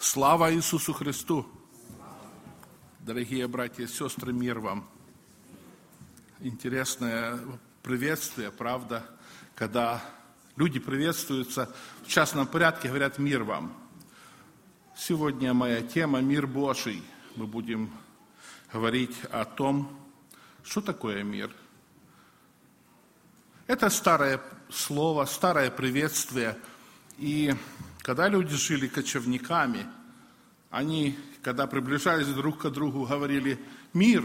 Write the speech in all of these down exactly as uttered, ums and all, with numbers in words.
Слава Иисусу Христу! Дорогие братья и сестры, мир вам! Интересное приветствие, правда, когда люди приветствуются в частном порядке, говорят «мир вам». Сегодня моя тема «Мир Божий». Мы будем говорить о том, что такое мир. Это старое слово, старое приветствие. И когда люди жили кочевниками, они, когда приближались друг к другу, говорили «мир».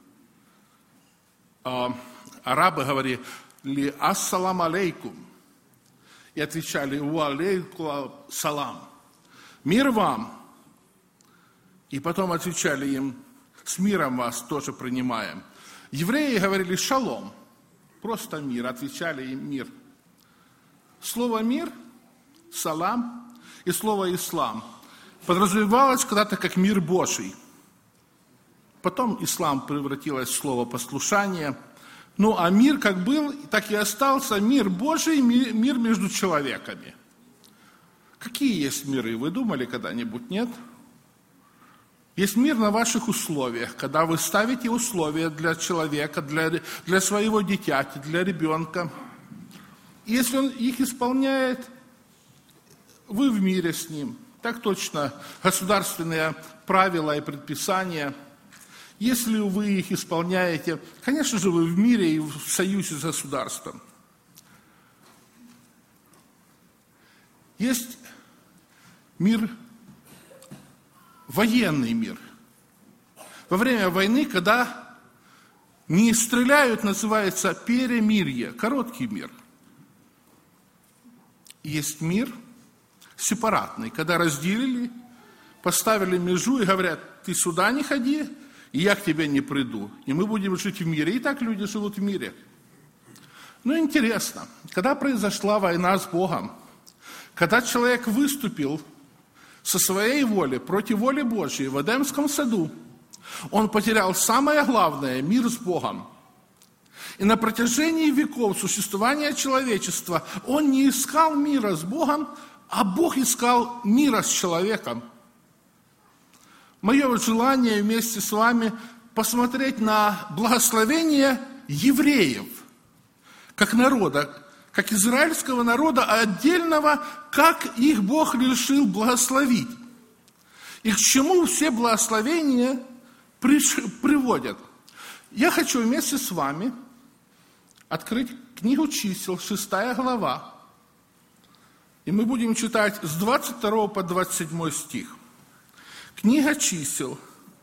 А арабы говорили «ассалам алейкум». И отвечали «ва алейкум салам». «Мир вам». И потом отвечали им «с миром вас тоже принимаем». Евреи говорили «шалом». Просто мир. Отвечали им «мир». Слово «мир», «салам» и слово «ислам» подразумевалось когда-то как «мир Божий». Потом ислам превратилось в слово «послушание». Ну, а мир как был, так и остался мир Божий, мир между человеками. Какие есть миры? Вы думали когда-нибудь? Нет? Есть мир на ваших условиях, когда вы ставите условия для человека, для, для своего дитяти, для ребенка. И если он их исполняет, вы в мире с ним. Так точно государственные правила и предписания. Если вы их исполняете, конечно же, вы в мире и в союзе с государством. Есть мир, военный мир. Во время войны, когда не стреляют, называется перемирие, короткий мир. Есть мир сепаратный, когда разделили, поставили межу и говорят, ты сюда не ходи, и я к тебе не приду. И мы будем жить в мире. И так люди живут в мире. Ну, интересно, когда произошла война с Богом, когда человек выступил со своей воли против воли Божьей в Эдемском саду, он потерял самое главное – мир с Богом. И на протяжении веков существования человечества он не искал мира с Богом, а Бог искал мира с человеком. Мое желание вместе с вами посмотреть на благословение евреев, как народа, как израильского народа, отдельного, как их Бог решил благословить. И к чему все благословения приводят. Я хочу вместе с вами открыть книгу чисел, шестая глава. И мы будем читать с двадцать второго по двадцать седьмой стих. Книга чисел,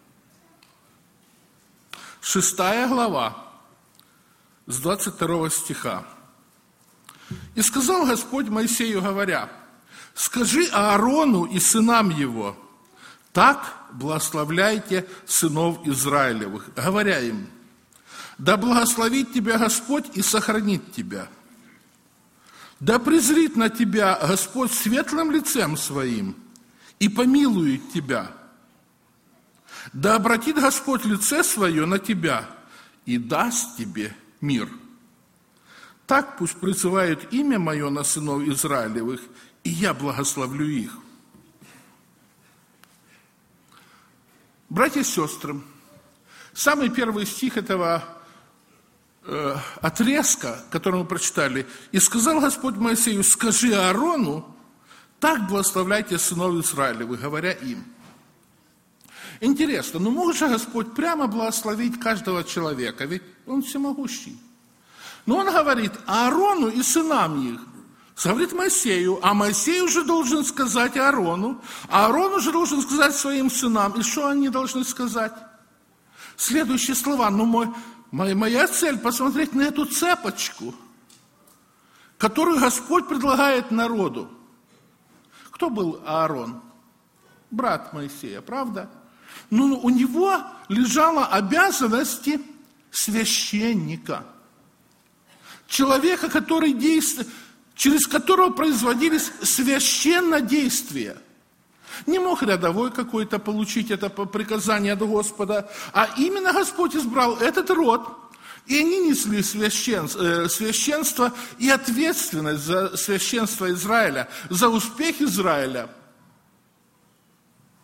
шестая глава, с двадцать второго стиха. «И сказал Господь Моисею, говоря, скажи Аарону и сынам его, так благословляйте сынов Израилевых, говоря им, да благословит тебя Господь и сохранит тебя. Да презрит на тебя Господь светлым лицем своим и помилует тебя. Да обратит Господь лице свое на тебя и даст тебе мир. Так пусть призывают имя мое на сынов Израилевых, и я благословлю их». Братья и сестры, самый первый стих этого э, отрезка, который мы прочитали, «И сказал Господь Моисею, скажи Аарону, так благословляйте сынов Израилевых, говоря им». Интересно, ну может же Господь прямо благословить каждого человека, ведь Он всемогущий. Но Он говорит Аарону и сынам их, говорит Моисею, а Моисей уже должен сказать Аарону, а Аарон уже должен сказать своим сынам. И что они должны сказать? Следующие слова. Ну, мой, моя, моя цель посмотреть на эту цепочку, которую Господь предлагает народу. Кто был Аарон? Брат Моисея, правда? Ну, у него лежала обязанность священника. Человека, который действует, через которого производились священнодействия. Не мог рядовой какой-то получить это приказание от Господа, а именно Господь избрал этот род, и они несли священство, священство и ответственность за священство Израиля, за успех Израиля.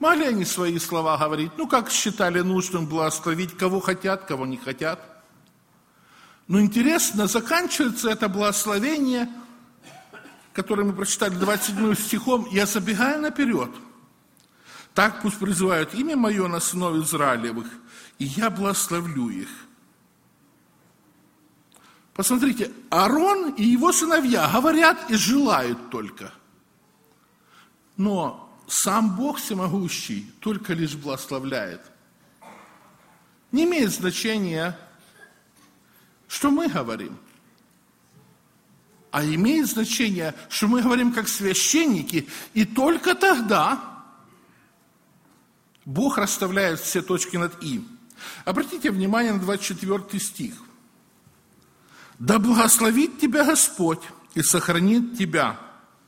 Могли они свои слова говорить, ну, как считали нужным благословить, кого хотят, кого не хотят. Но интересно, заканчивается это благословение, которое мы прочитали двадцать седьмым стихом, «Я забегаю наперед. Так пусть призывают имя мое на сынов Израилевых, и я благословлю их». Посмотрите, Аарон и его сыновья говорят и желают только. Но сам Бог всемогущий только лишь благословляет. Не имеет значения, что мы говорим, а имеет значение, что мы говорим как священники, и только тогда Бог расставляет все точки над «и». Обратите внимание на двадцать четвёртый стих. «Да благословит тебя Господь и сохранит тебя».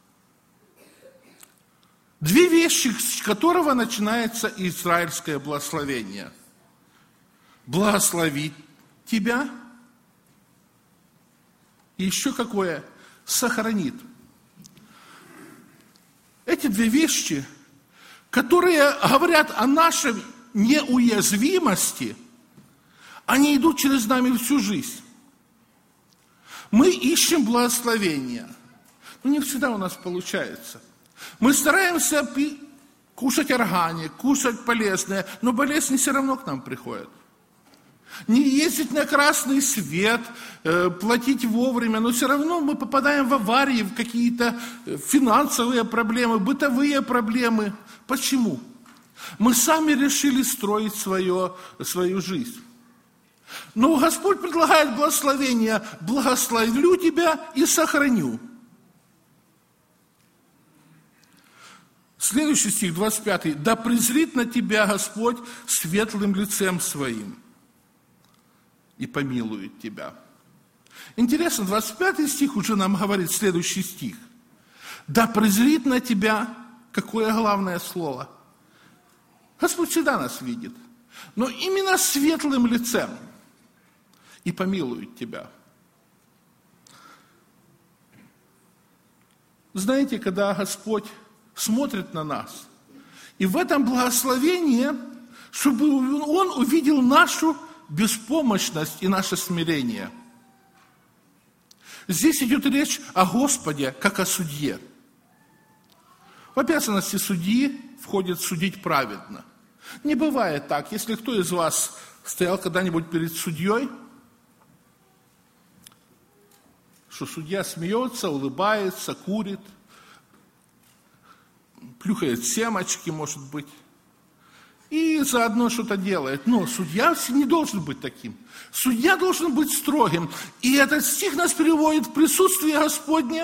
Две вещи, с которого начинается израильское благословение. Благословит тебя и еще какое? Сохранит. Эти две вещи, которые говорят о нашей неуязвимости, они идут через нами всю жизнь. Мы ищем благословения, но не всегда у нас получается. Мы стараемся пи- кушать органик, кушать полезное, но болезни все равно к нам приходят. Не ездить на красный свет, э, платить вовремя, но все равно мы попадаем в аварии, в какие-то финансовые проблемы, бытовые проблемы. Почему? Мы сами решили строить свое, свою жизнь. Но Господь предлагает благословение: благословлю тебя и сохраню. Следующий стих, двадцать пятый. «Да презрит на тебя Господь светлым лицем своим и помилует тебя». Интересно, двадцать пятый стих уже нам говорит следующий стих. «Да презрит на тебя», какое главное слово? Господь всегда нас видит, но именно светлым лицем и помилует тебя. Знаете, когда Господь смотрит на нас, и в этом благословении, чтобы Он увидел нашу беспомощность и наше смирение. Здесь идет речь о Господе, как о судье. В обязанности судьи входит судить праведно. Не бывает так, если кто из вас стоял когда-нибудь перед судьей, что судья смеется, улыбается, курит, плюхает семечки, может быть, и заодно что-то делает. Но судья не должен быть таким. Судья должен быть строгим. И этот стих нас переводит в присутствие Господне.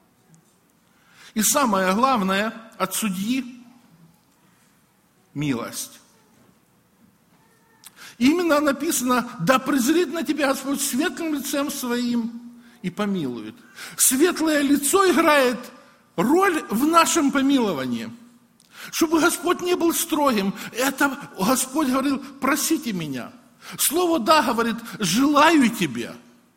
И самое главное, от судьи – милость. Именно написано: «Да презрит на тебя Господь светлым лицем своим и помилует». Светлое лицо играет роль в нашем помиловании. Чтобы Господь не был строгим, это Господь говорил: просите меня. Слово «да» говорит: желаю тебе.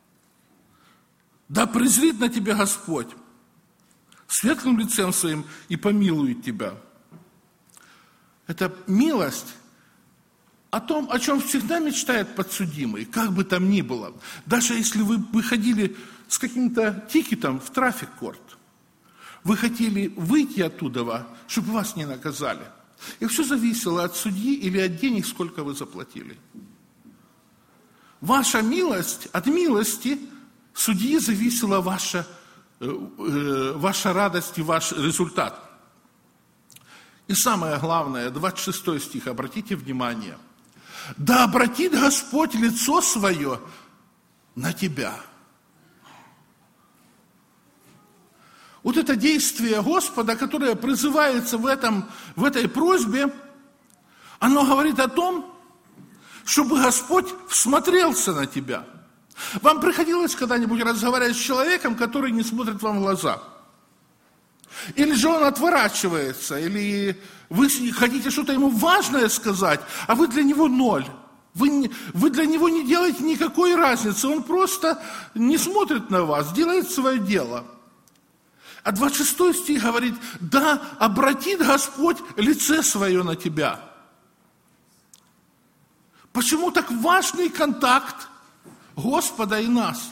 Да презрит на тебя Господь светлым лицем своим и помилует тебя. Это милость о том, о чем всегда мечтает подсудимый, как бы там ни было. Даже если вы выходили с каким-то тикетом в трафик-корт, вы хотели выйти оттуда, чтобы вас не наказали. И все зависело от судьи или от денег, сколько вы заплатили. Ваша милость, от милости судьи зависела ваша, э, э, ваша радость и ваш результат. И самое главное, двадцать шестой стих, обратите внимание. «Да обратит Господь лицо свое на тебя». Вот это действие Господа, которое призывается в, этом, в этой просьбе, оно говорит о том, чтобы Господь всмотрелся на тебя. Вам приходилось когда-нибудь разговаривать с человеком, который не смотрит вам в глаза? Или же он отворачивается, или вы хотите что-то ему важное сказать, а вы для него ноль. Вы, не, вы для него не делаете никакой разницы, он просто не смотрит на вас, делает свое дело. А двадцать шестой стих говорит: да обратит Господь лице свое на тебя. Почему так важный контакт Господа и нас?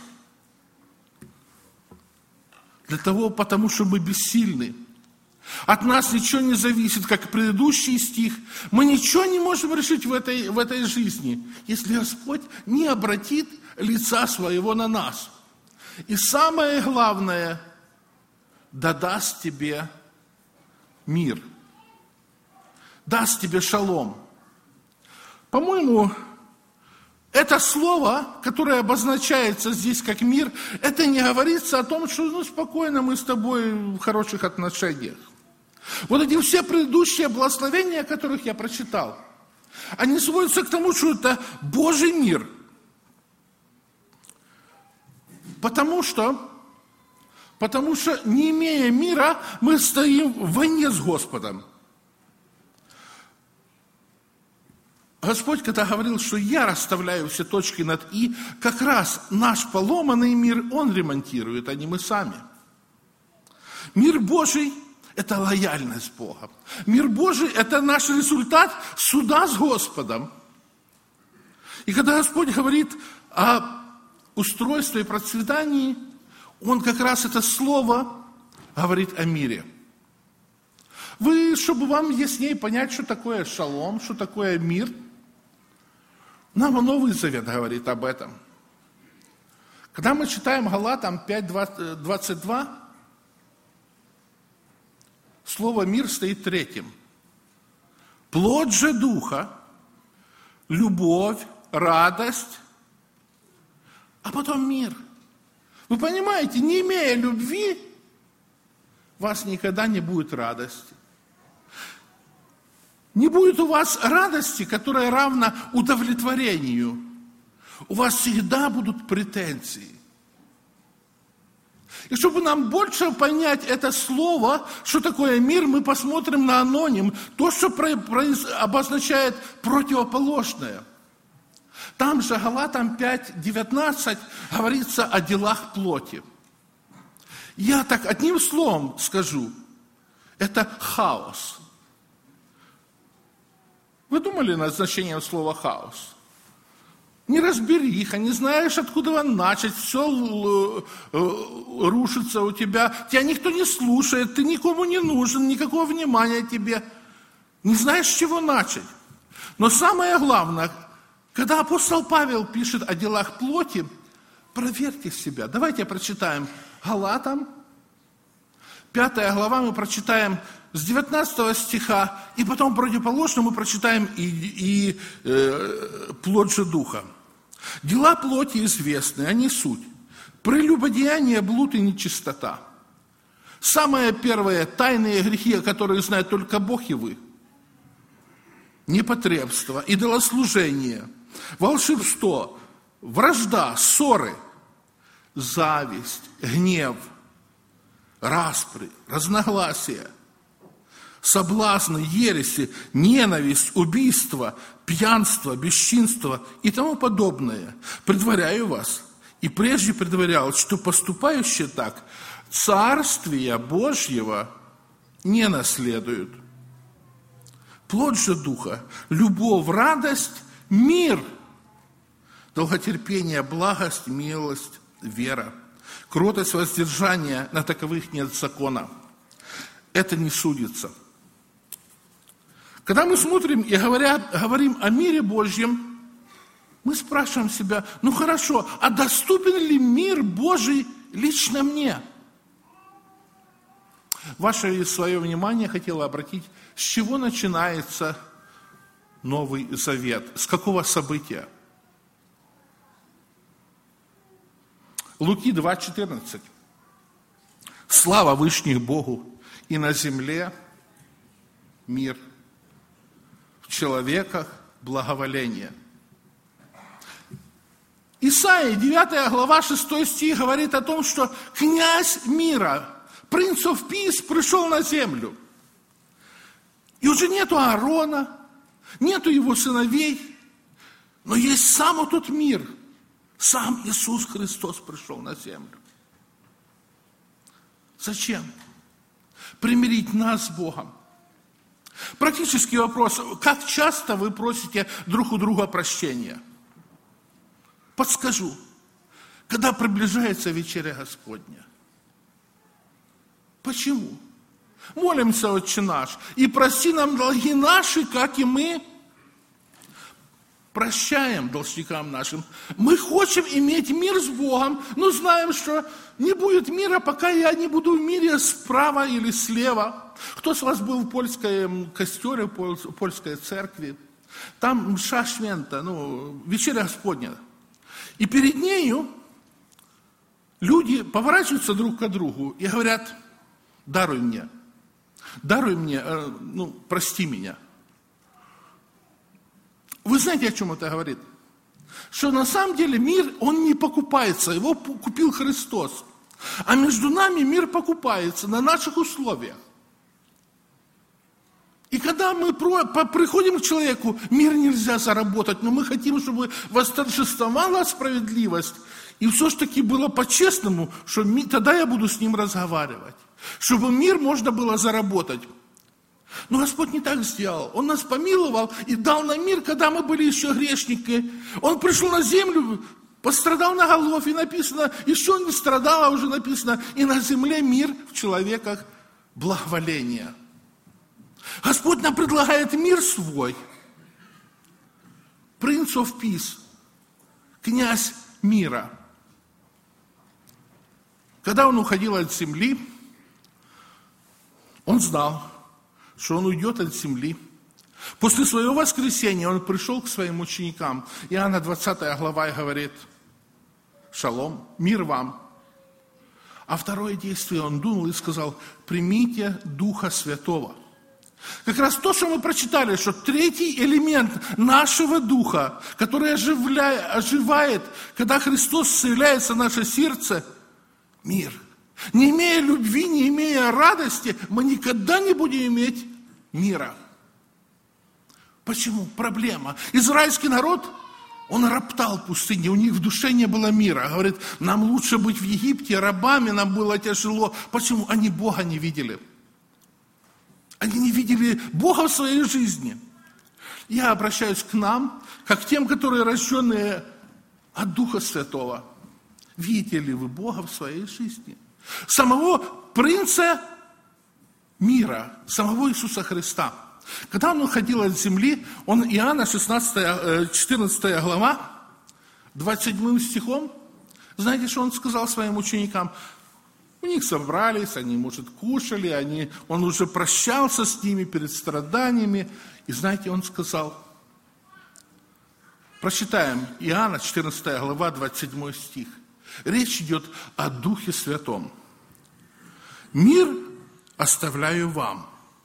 Для того, потому что мы бессильны. От нас ничего не зависит, как предыдущий стих. Мы ничего не можем решить в этой, в этой жизни, если Господь не обратит лица своего на нас. И самое главное, да даст тебе мир, даст тебе шалом. По-моему, это слово, которое обозначается здесь как мир, это не говорится о том, что ну, спокойно мы с тобой в хороших отношениях. Вот эти все предыдущие благословения, о которых я прочитал, они сводятся к тому, что это Божий мир. Потому что, потому что, не имея мира, мы стоим в войне с Господом. Господь, когда говорил, что я расставляю все точки над «и», как раз наш поломанный мир Он ремонтирует, а не мы сами. Мир Божий – это лояльность с Богом. Мир Божий – это наш результат суда с Господом. И когда Господь говорит о устройстве и процветании, Он как раз это слово говорит о мире. Вы, чтобы вам яснее понять, что такое шалом, что такое мир, нам Новый Завет говорит об этом. Когда мы читаем Галатам пять двадцать два, слово «мир» стоит третьим. Плод же Духа, любовь, радость, а потом мир. Вы понимаете, не имея любви, у вас никогда не будет радости. Не будет у вас радости, которая равна удовлетворению. У вас всегда будут претензии. И чтобы нам больше понять это слово, что такое мир, мы посмотрим на аноним, то, что обозначает противоположное. Там же Галатам пять девятнадцать говорится о делах плоти. Я так одним словом скажу, это хаос. Вы думали над значением слова «хаос»? Неразбериха, не знаешь, откуда начать, все рушится у тебя, тебя никто не слушает, ты никому не нужен, никакого внимания тебе. Не знаешь, с чего начать. Но самое главное, когда апостол Павел пишет о делах плоти, проверьте себя. Давайте прочитаем Галатам, пятая глава, мы прочитаем с девятнадцатого стиха, и потом противоположно мы прочитаем и, и э, плод же Духа. Дела плоти известны, они суть. Прелюбодеяние, блуд и нечистота. Самое первое, тайные грехи, о которых знает только Бог и вы. Непотребство, идолослужение, волшебство, вражда, ссоры, зависть, гнев, распри, разногласия, соблазны, ереси, ненависть, убийство, пьянство, бесчинство и тому подобное. Предваряю вас, и прежде предварял, что поступающие так Царствия Божьего не наследуют. Плод же Духа, любовь, радость, мир, долготерпение, благость, милость, вера, кротость, воздержание, на таковых нет закона. Это не судится. Когда мы смотрим и говорят, говорим о мире Божьем, мы спрашиваем себя, ну хорошо, а доступен ли мир Божий лично мне? Ваше свое внимание хотела обратить, с чего начинается Новый Завет, с какого события? Луки два четырнадцать. Слава Вышних Богу, и на земле мир, в человеках благоволение. Исаия, девятая глава, шестой стих говорит о том, что князь мира, Prince of Peace, пришел на землю. И уже нету Аарона, нету его сыновей, но есть сам вот тот мир. Сам Иисус Христос пришел на землю. Зачем? Примирить нас с Богом. Практический вопрос. Как часто вы просите друг у друга прощения? Подскажу. Когда приближается вечеря Господня. Почему? Молимся, Отче наш, и прости нам долги наши, как и мы прощаем должникам нашим. Мы хотим иметь мир с Богом, но знаем, что не будет мира, пока я не буду в мире справа или слева. Кто с вас был в польском костеле, в польской церкви? Там мша швента, ну, вечеря Господня. И перед нею люди поворачиваются друг к другу и говорят: даруй мне, даруй мне, ну, прости меня. Вы знаете, о чем это говорит? Что на самом деле мир, он не покупается, его купил Христос. А между нами мир покупается на наших условиях. И когда мы приходим к человеку, мир нельзя заработать, но мы хотим, чтобы восторжествовала справедливость, и все-таки было по-честному, что тогда я буду с ним разговаривать, чтобы мир можно было заработать. Но Господь не так сделал. Он нас помиловал и дал нам мир, когда мы были еще грешники. Он пришел на землю, пострадал на Голгофе, написано, еще не страдал, а уже написано, и на земле мир в человеках благоволение. Господь нам предлагает мир свой. Prince of Peace, князь мира. Когда он уходил от земли, он знал, что он уйдет от земли. После своего воскресения он пришел к своим ученикам. Иоанна двадцатая глава говорит: шалом, мир вам. А второе действие, он дунул и сказал: примите Духа Святого. Как раз то, что мы прочитали, что третий элемент нашего Духа, который оживляет, оживает, когда Христос вселяется в наше сердце, мир. Не имея любви, не имея радости, мы никогда не будем иметь мира. Почему? Проблема. Израильский народ, он роптал в пустыне, у них в душе не было мира. Говорит, нам лучше быть в Египте, рабами, нам было тяжело. Почему? Они Бога не видели. Они не видели Бога в своей жизни. Я обращаюсь к нам, как к тем, которые рожденные от Духа Святого. Видите ли вы Бога в своей жизни? Самого принца мира, самого Иисуса Христа. Когда он уходил от земли, он, Иоанна шестнадцатая, четырнадцатая глава, двадцать седьмым стихом, знаете, что он сказал своим ученикам? У них собрались, они, может, кушали, они, он уже прощался с ними перед страданиями. И знаете, он сказал, прочитаем, Иоанна четырнадцатая глава, двадцать седьмой стих. Речь идет о Духе Святом. Мир оставляю вам.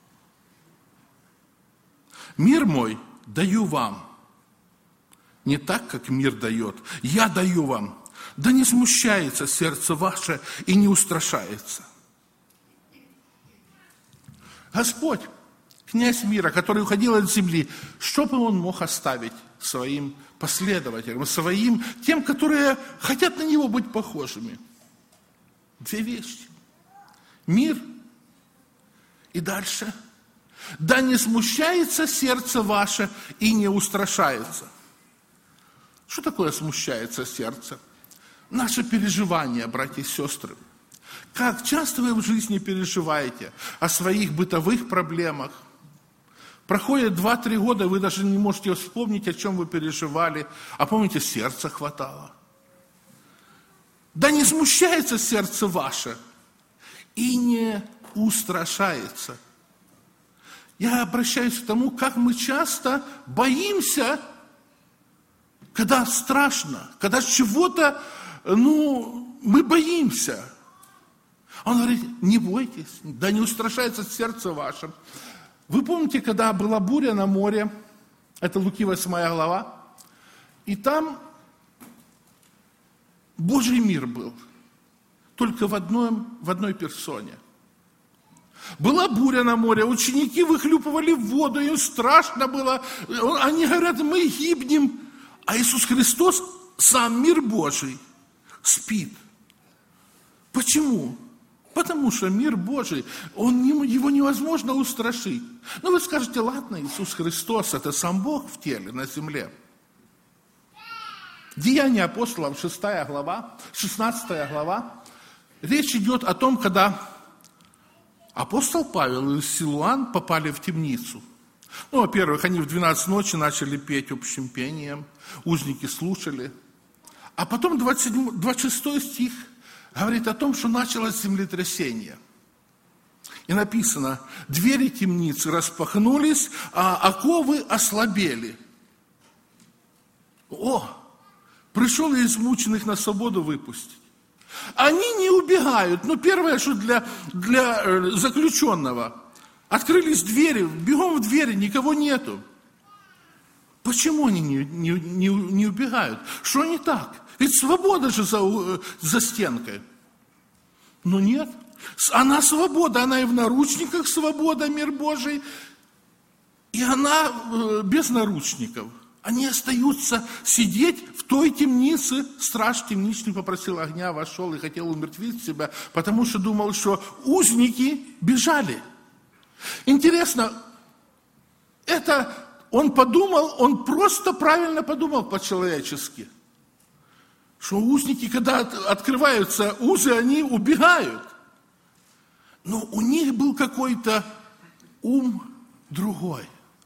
Мир мой даю вам. Не так, как мир дает. Я даю вам. Да не смущается сердце ваше и не устрашается. Господь, князь мира, который уходил от земли, что бы он мог оставить своим последователям, своим, тем, которые хотят на него быть похожими? Две вещи. Мир и дальше. Да не смущается сердце ваше и не устрашается. Что такое смущается сердце? Наше переживание, братья и сестры. Как часто вы в жизни переживаете о своих бытовых проблемах? Проходит два-три года, вы даже не можете вспомнить, о чем вы переживали. А помните, сердца хватало. Да не смущается сердце ваше и не устрашается. Я обращаюсь к тому, как мы часто боимся, когда страшно, когда чего-то, ну, мы боимся. Он говорит, не бойтесь, да не устрашается сердце ваше. Вы помните, когда была буря на море, это Луки восьмая глава, и там Божий мир был, только в, одном, в одной персоне. Была буря на море, ученики выхлюпывали в воду, им страшно было, они говорят, мы гибнем, а Иисус Христос, сам мир Божий, спит. Почему? Потому что мир Божий, он, не- его невозможно устрашить. Ну, вы скажете, ладно, Иисус Христос, это сам Бог в теле, на земле. Деяния апостолов, шестая глава, шестнадцатая глава. Речь идет о том, когда апостол Павел и Силуан попали в темницу. Ну, во-первых, они в двенадцать ночи начали петь общим пением, узники слушали. А потом двадцать седьмой, двадцать шестой стих говорит о том, что началось землетрясение. И написано, двери темницы распахнулись, а оковы ослабели. О, пришел и измученных на свободу выпустить. Они не убегают. Ну, первое, что для, для заключенного. Открылись двери, бегом в двери, никого нету. Почему они не, не, не, не убегают? Что не так? Ведь свобода же за, за стенкой. Но нет. Она свобода, она и в наручниках свобода, мир Божий. И она э, без наручников. Они остаются сидеть в той темнице. Страж темничный попросил огня, вошел и хотел умертвить себя, потому что думал, что узники бежали. Интересно, это он подумал, он просто правильно подумал по-человечески. Что узники, когда открываются узы, они убегают. Но у них был какой-то ум другой.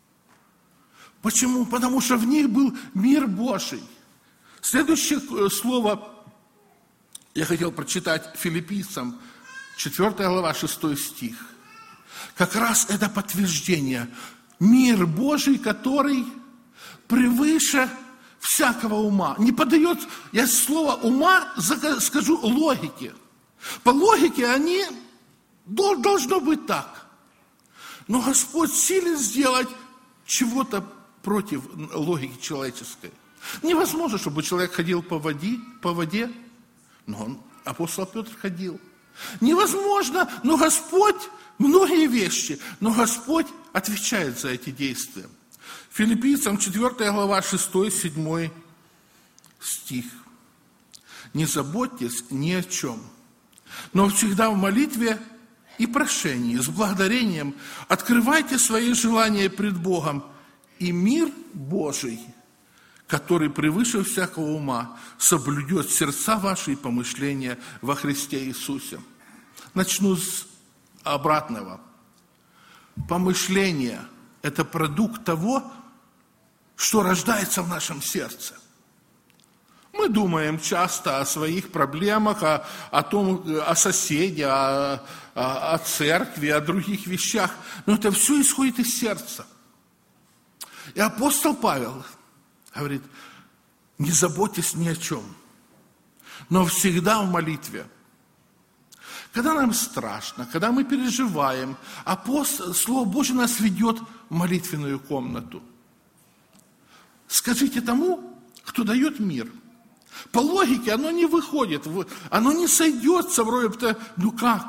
Почему? Потому что в них был мир Божий. Следующее слово я хотел прочитать Филиппийцам, четвёртая глава, шестой стих. Как раз это подтверждение. Мир Божий, который превыше всякого ума. Не подает, я слово ума скажу логике. По логике они, должно быть так. Но Господь силен сделать чего-то против логики человеческой. Невозможно, чтобы человек ходил по воде, по воде, но он, апостол Петр ходил. Невозможно, но Господь, многие вещи, но Господь отвечает за эти действия. Филиппийцам четвёртая глава, шестой-седьмой стих. Не заботьтесь ни о чем, но всегда в молитве и прошении, с благодарением открывайте свои желания пред Богом, и мир Божий, который превыше всякого ума, соблюдет сердца ваши и помышления во Христе Иисусе. Начну с обратного. Помышление – это продукт того, что рождается в нашем сердце. Мы думаем часто о своих проблемах, о, о том, о соседе, о, о, о церкви, о других вещах, но это все исходит из сердца. И апостол Павел говорит, не заботьтесь ни о чем, но всегда в молитве. Когда нам страшно, когда мы переживаем, апостол, Слово Божье нас ведет в молитвенную комнату. Скажите тому, кто дает мир. По логике оно не выходит, оно не сойдется вроде, ну как?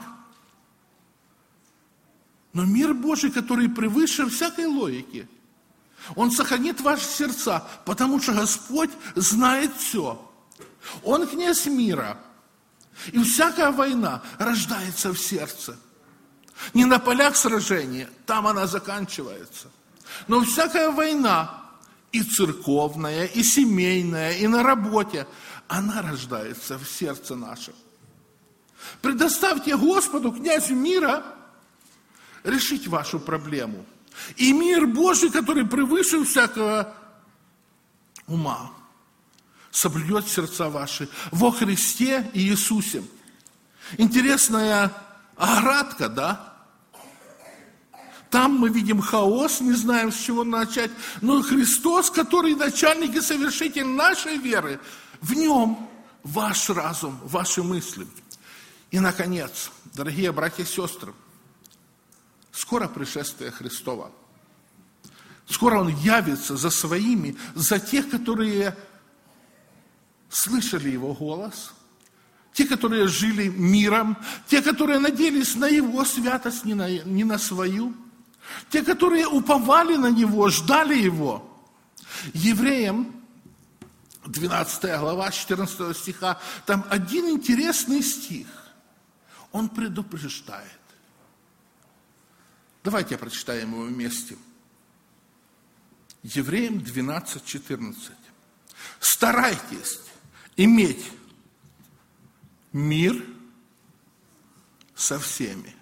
Но мир Божий, который превыше всякой логики, Он сохранит ваши сердца, потому что Господь знает все. Он князь мира. И всякая война рождается в сердце. Не на полях сражения, там она заканчивается. Но всякая война, и церковная, и семейная, и на работе, она рождается в сердце нашем. Предоставьте Господу, князю мира, решить вашу проблему. И мир Божий, который превыше всякого ума, соблюдет сердца ваши во Христе и Иисусе. Интересная оградка, да? Там мы видим хаос, не знаем, с чего начать. Но Христос, который начальник и совершитель нашей веры, в нем ваш разум, ваши мысли. И, наконец, дорогие братья и сестры, скоро пришествие Христова. Скоро Он явится за своими, за тех, которые слышали Его голос, те, которые жили миром, те, которые надеялись на Его святость, не на, не на свою, те, которые уповали на Него, ждали Его. Евреям, двенадцатая глава, четырнадцатого стиха, там один интересный стих. Он предупреждает. Давайте прочитаем его вместе. Евреям двенадцать четырнадцать. Старайтесь иметь мир со всеми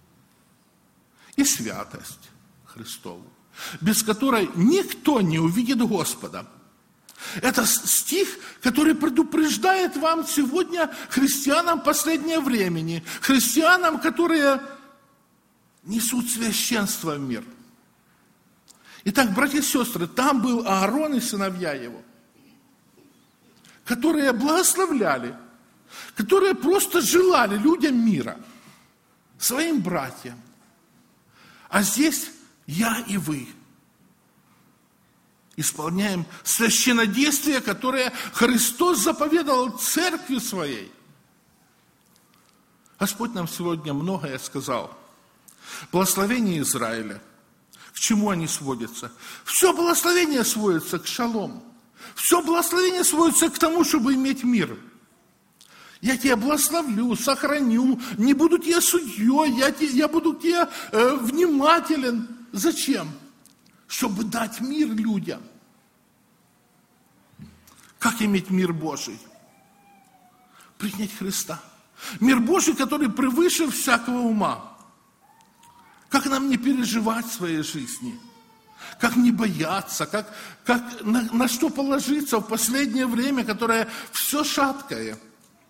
и святость Христову, без которой никто не увидит Господа. Это стих, который предупреждает вам сегодня, христианам последнего времени, христианам, которые несут священство в мир. Итак, братья и сестры, там был Аарон и сыновья его, которые благословляли, которые просто желали людям мира, своим братьям. А здесь я и вы исполняем священнодействие, которое Христос заповедовал церкви своей. Господь нам сегодня многое сказал. Благословение Израиля. К чему они сводятся? Все благословение сводится к шалому. Все благословение сводится к тому, чтобы иметь мир. Я тебя благословлю, сохраню, не буду тебе судьей, я, те, я буду тебе э, внимателен. Зачем? Чтобы дать мир людям. Как иметь мир Божий? Принять Христа. Мир Божий, который превыше всякого ума. Как нам не переживать в своей жизни? Как не бояться? Как, как, на, на что положиться в последнее время, которое все шаткое?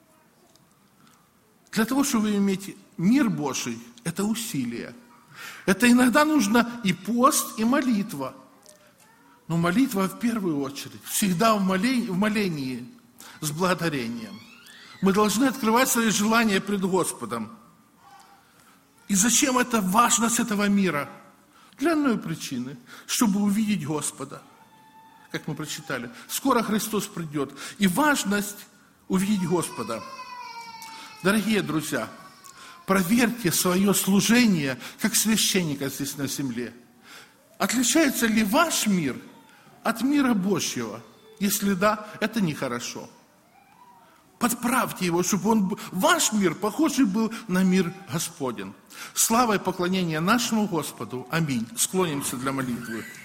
Для того, чтобы иметь мир Божий, это усилие. Это иногда нужно и пост, и молитва. Но молитва в первую очередь, всегда в молении, в молении с благодарением. Мы должны открывать свои желания пред Господом. И зачем это важность этого мира? Для одной причины, чтобы увидеть Господа. Как мы прочитали, скоро Христос придет. И важность увидеть Господа. Дорогие друзья, проверьте свое служение как священника здесь на земле. Отличается ли ваш мир от мира Божьего? Если да, это нехорошо. Подправьте его, чтобы он, ваш мир похожий был на мир Господень. Слава и поклонение нашему Господу. Аминь. Склонимся для молитвы.